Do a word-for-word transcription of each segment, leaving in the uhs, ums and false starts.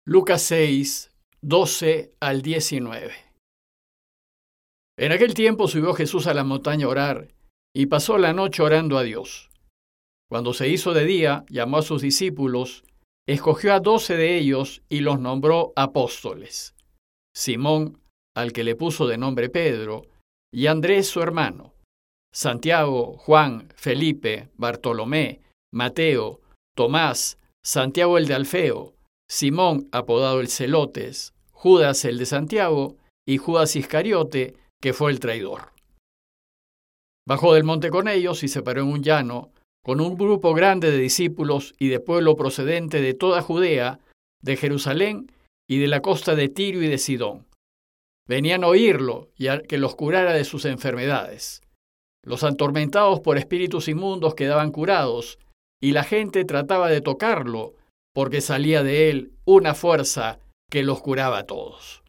Lucas seis, doce al diecinueve. En aquel tiempo subió Jesús a la montaña a orar, y pasó la noche orando a Dios. Cuando se hizo de día, llamó a sus discípulos, escogió a doce de ellos y los nombró apóstoles: Simón, al que le puso de nombre Pedro, y Andrés su hermano, Santiago, Juan, Felipe, Bartolomé, Mateo, Tomás, Santiago el de Alfeo, Simón, apodado el Celotes, Judas el de Santiago, y Judas Iscariote, que fue el traidor. Bajó del monte con ellos y se paró en un llano, con un grupo grande de discípulos y de pueblo procedente de toda Judea, de Jerusalén y de la costa de Tiro y de Sidón. Venían a oírlo y a que los curara de sus enfermedades. Los atormentados por espíritus inmundos quedaban curados, y la gente trataba de tocarlo, porque salía de él una fuerza que los curaba a todos.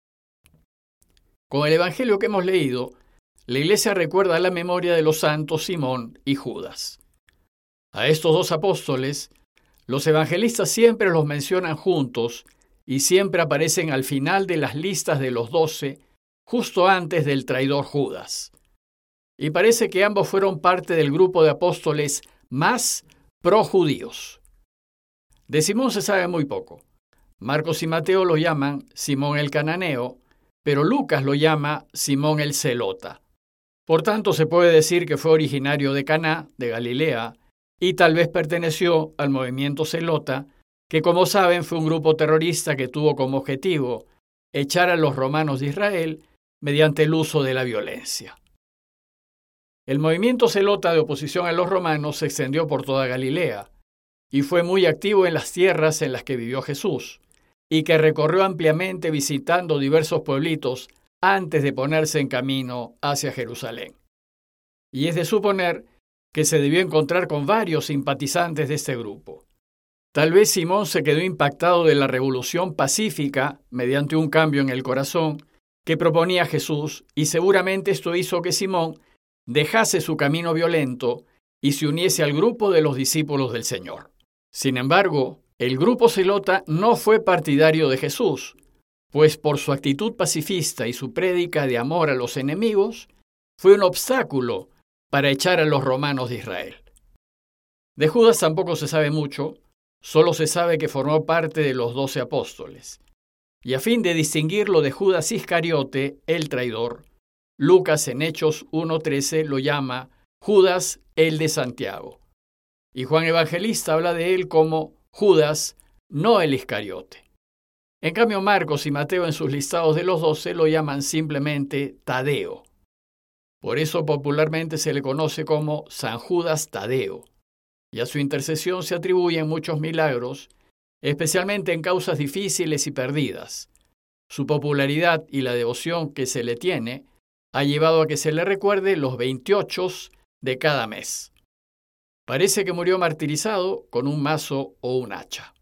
Con el evangelio que hemos leído, la Iglesia recuerda la memoria de los santos Simón y Judas. A estos dos apóstoles, los evangelistas siempre los mencionan juntos y siempre aparecen al final de las listas de los doce, justo antes del traidor Judas. Y parece que ambos fueron parte del grupo de apóstoles más pro-judíos. De Simón se sabe muy poco. Marcos y Mateo lo llaman Simón el Cananeo, pero Lucas lo llama Simón el Celota. Por tanto, se puede decir que fue originario de Caná, de Galilea, y tal vez perteneció al movimiento celota, que como saben fue un grupo terrorista que tuvo como objetivo echar a los romanos de Israel mediante el uso de la violencia. El movimiento celota de oposición a los romanos se extendió por toda Galilea y fue muy activo en las tierras en las que vivió Jesús, y que recorrió ampliamente visitando diversos pueblitos antes de ponerse en camino hacia Jerusalén. Y es de suponer que se debió encontrar con varios simpatizantes de este grupo. Tal vez Simón se quedó impactado de la revolución pacífica mediante un cambio en el corazón que proponía Jesús, y seguramente esto hizo que Simón dejase su camino violento y se uniese al grupo de los discípulos del Señor. Sin embargo, el grupo celota no fue partidario de Jesús, pues por su actitud pacifista y su prédica de amor a los enemigos, fue un obstáculo para echar a los romanos de Israel. De Judas tampoco se sabe mucho, solo se sabe que formó parte de los doce apóstoles. Y a fin de distinguirlo de Judas Iscariote, el traidor, Lucas en Hechos uno trece lo llama Judas el de Santiago. Y Juan Evangelista habla de él como Judas, no el Iscariote. En cambio, Marcos y Mateo en sus listados de los doce lo llaman simplemente Tadeo. Por eso popularmente se le conoce como San Judas Tadeo, y a su intercesión se atribuyen muchos milagros, especialmente en causas difíciles y perdidas. Su popularidad y la devoción que se le tiene ha llevado a que se le recuerde los veintiocho de cada mes. Parece que murió martirizado con un mazo o un hacha.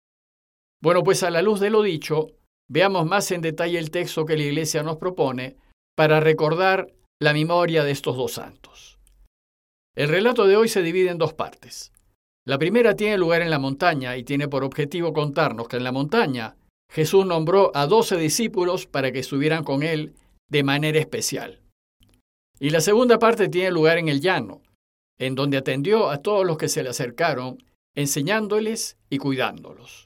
Bueno, pues a la luz de lo dicho, veamos más en detalle el texto que la Iglesia nos propone para recordar la memoria de estos dos santos. El relato de hoy se divide en dos partes. La primera tiene lugar en la montaña y tiene por objetivo contarnos que en la montaña Jesús nombró a doce discípulos para que estuvieran con él de manera especial. Y la segunda parte tiene lugar en el llano, en donde atendió a todos los que se le acercaron, enseñándoles y cuidándolos.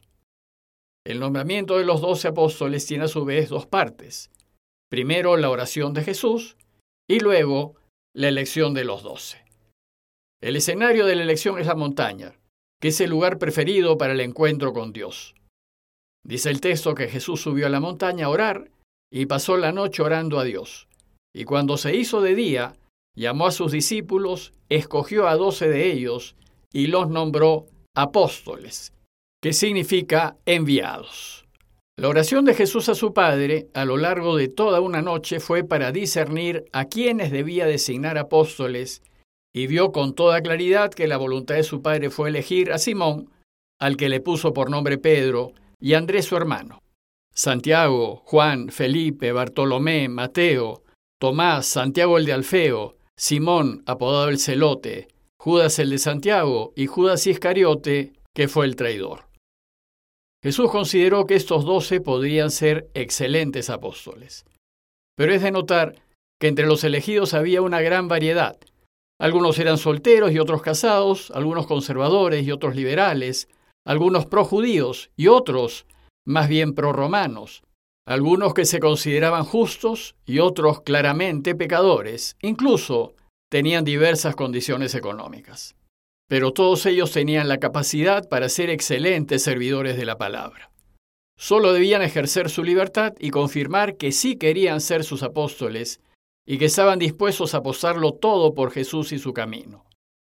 El nombramiento de los doce apóstoles tiene a su vez dos partes. Primero, la oración de Jesús y luego la elección de los doce. El escenario de la elección es la montaña, que es el lugar preferido para el encuentro con Dios. Dice el texto que Jesús subió a la montaña a orar y pasó la noche orando a Dios. Y cuando se hizo de día, llamó a sus discípulos, escogió a doce de ellos y los nombró apóstoles, que significa enviados. La oración de Jesús a su Padre a lo largo de toda una noche fue para discernir a quienes debía designar apóstoles, y vio con toda claridad que la voluntad de su Padre fue elegir a Simón, al que le puso por nombre Pedro, y a Andrés su hermano, Santiago, Juan, Felipe, Bartolomé, Mateo, Tomás, Santiago el de Alfeo, Simón, apodado el Celote, Judas el de Santiago y Judas Iscariote, que fue el traidor. Jesús consideró que estos doce podrían ser excelentes apóstoles. Pero es de notar que entre los elegidos había una gran variedad. Algunos eran solteros y otros casados, algunos conservadores y otros liberales, algunos projudíos y otros más bien proromanos, algunos que se consideraban justos y otros claramente pecadores, incluso tenían diversas condiciones económicas. Pero todos ellos tenían la capacidad para ser excelentes servidores de la palabra. Solo debían ejercer su libertad y confirmar que sí querían ser sus apóstoles y que estaban dispuestos a apostarlo todo por Jesús y su camino.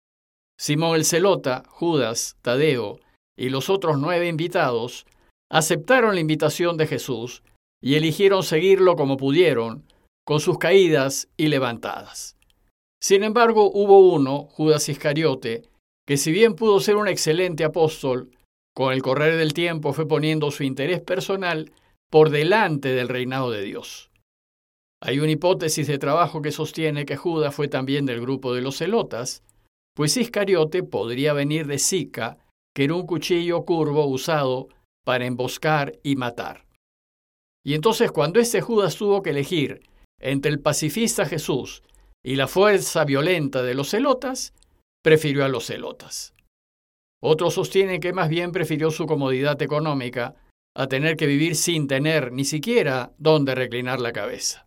Simón el Zelota, Judas, Tadeo y los otros nueve invitados aceptaron la invitación de Jesús y eligieron seguirlo como pudieron, con sus caídas y levantadas. Sin embargo, hubo uno, Judas Iscariote, que si bien pudo ser un excelente apóstol, con el correr del tiempo fue poniendo su interés personal por delante del reinado de Dios. Hay una hipótesis de trabajo que sostiene que Judas fue también del grupo de los celotas, pues Iscariote podría venir de Sica, que era un cuchillo curvo usado para emboscar y matar. Y entonces cuando este Judas tuvo que elegir entre el pacifista Jesús y la fuerza violenta de los celotas, prefirió a los celotas. Otros sostienen que más bien prefirió su comodidad económica a tener que vivir sin tener ni siquiera dónde reclinar la cabeza.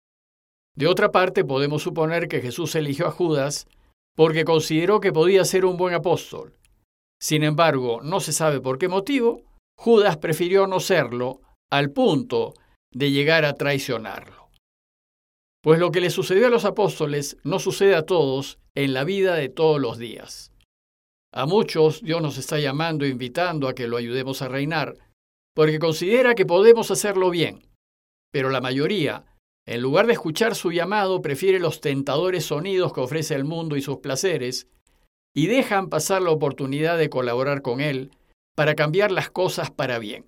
De otra parte, podemos suponer que Jesús eligió a Judas porque consideró que podía ser un buen apóstol. Sin embargo, no se sabe por qué motivo, Judas prefirió no serlo al punto de llegar a traicionarlo. Pues lo que le sucedió a los apóstoles no sucede a todos en la vida de todos los días. A muchos Dios nos está llamando e invitando a que lo ayudemos a reinar, porque considera que podemos hacerlo bien. Pero la mayoría, en lugar de escuchar su llamado, prefiere los tentadores sonidos que ofrece el mundo y sus placeres, y dejan pasar la oportunidad de colaborar con él para cambiar las cosas para bien.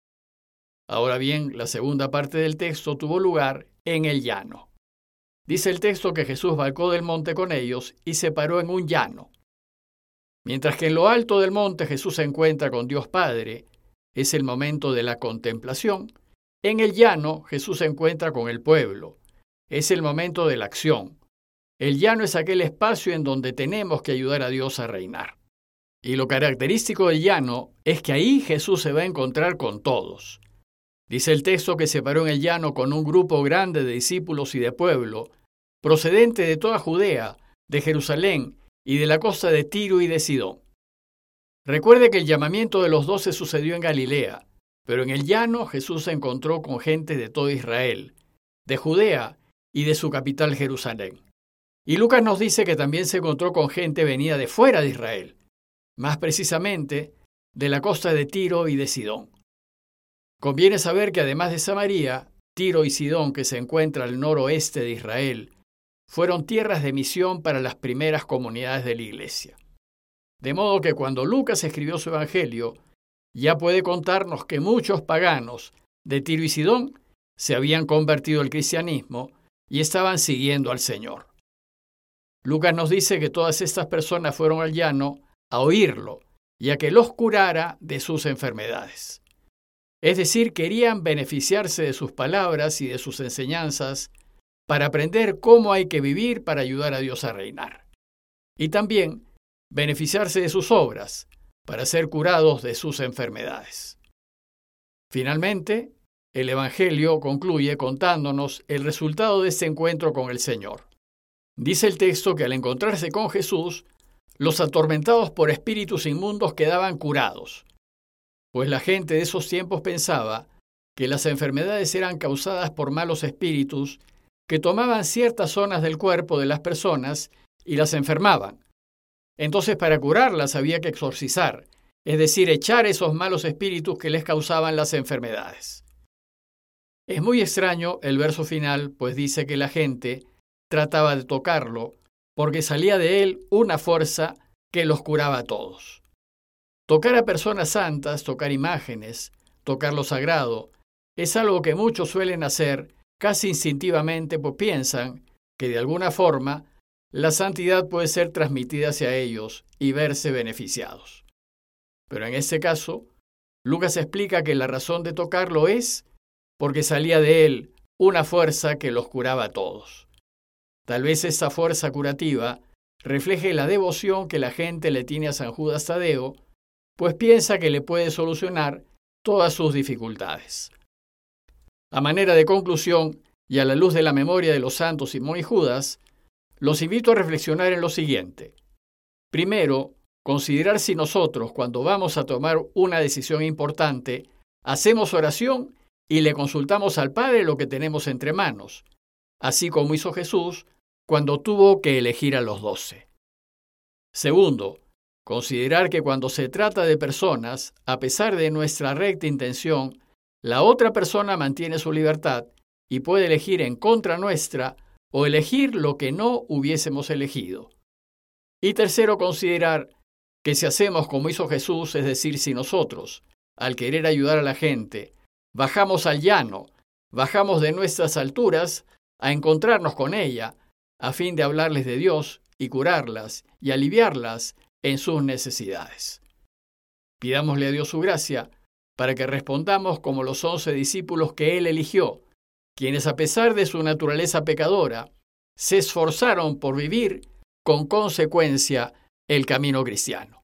Ahora bien, la segunda parte del texto tuvo lugar en el llano. Dice el texto que Jesús bajó del monte con ellos y se paró en un llano. Mientras que en lo alto del monte Jesús se encuentra con Dios Padre, es el momento de la contemplación. En el llano Jesús se encuentra con el pueblo, es el momento de la acción. El llano es aquel espacio en donde tenemos que ayudar a Dios a reinar. Y lo característico del llano es que ahí Jesús se va a encontrar con todos. Dice el texto que se paró en el llano con un grupo grande de discípulos y de pueblo, procedente de toda Judea, de Jerusalén y de la costa de Tiro y de Sidón. Recuerde que el llamamiento de los doce sucedió en Galilea, pero en el llano Jesús se encontró con gente de todo Israel, de Judea y de su capital Jerusalén. Y Lucas nos dice que también se encontró con gente venida de fuera de Israel, más precisamente de la costa de Tiro y de Sidón. Conviene saber que además de Samaria, Tiro y Sidón, que se encuentra al noroeste de Israel, fueron tierras de misión para las primeras comunidades de la iglesia. De modo que cuando Lucas escribió su evangelio, ya puede contarnos que muchos paganos de Tiro y Sidón se habían convertido al cristianismo y estaban siguiendo al Señor. Lucas nos dice que todas estas personas fueron al llano a oírlo y a que los curara de sus enfermedades. Es decir, querían beneficiarse de sus palabras y de sus enseñanzas para aprender cómo hay que vivir para ayudar a Dios a reinar. Y también beneficiarse de sus obras para ser curados de sus enfermedades. Finalmente, el Evangelio concluye contándonos el resultado de este encuentro con el Señor. Dice el texto que al encontrarse con Jesús, los atormentados por espíritus inmundos quedaban curados, pues la gente de esos tiempos pensaba que las enfermedades eran causadas por malos espíritus que tomaban ciertas zonas del cuerpo de las personas y las enfermaban. Entonces, para curarlas había que exorcizar, es decir, echar esos malos espíritus que les causaban las enfermedades. Es muy extraño el verso final, pues dice que la gente trataba de tocarlo, porque salía de él una fuerza que los curaba a todos. Tocar a personas santas, tocar imágenes, tocar lo sagrado, es algo que muchos suelen hacer casi instintivamente, pues piensan que de alguna forma la santidad puede ser transmitida hacia ellos y verse beneficiados. Pero en este caso, Lucas explica que la razón de tocarlo es porque salía de él una fuerza que los curaba a todos. Tal vez esa fuerza curativa refleje la devoción que la gente le tiene a San Judas Tadeo, pues piensa que le puede solucionar todas sus dificultades. A manera de conclusión, y a la luz de la memoria de los santos Simón y Judas, los invito a reflexionar en lo siguiente. Primero, considerar si nosotros, cuando vamos a tomar una decisión importante, hacemos oración y le consultamos al Padre lo que tenemos entre manos, así como hizo Jesús cuando tuvo que elegir a los doce. Segundo, considerar que cuando se trata de personas, a pesar de nuestra recta intención, la otra persona mantiene su libertad y puede elegir en contra nuestra o elegir lo que no hubiésemos elegido. Y tercero, considerar que si hacemos como hizo Jesús, es decir, si nosotros, al querer ayudar a la gente, bajamos al llano, bajamos de nuestras alturas a encontrarnos con ella, a fin de hablarles de Dios y curarlas y aliviarlas en sus necesidades. Pidámosle a Dios su gracia para que respondamos como los once discípulos que Él eligió, quienes a pesar de su naturaleza pecadora, se esforzaron por vivir con consecuencia el camino cristiano.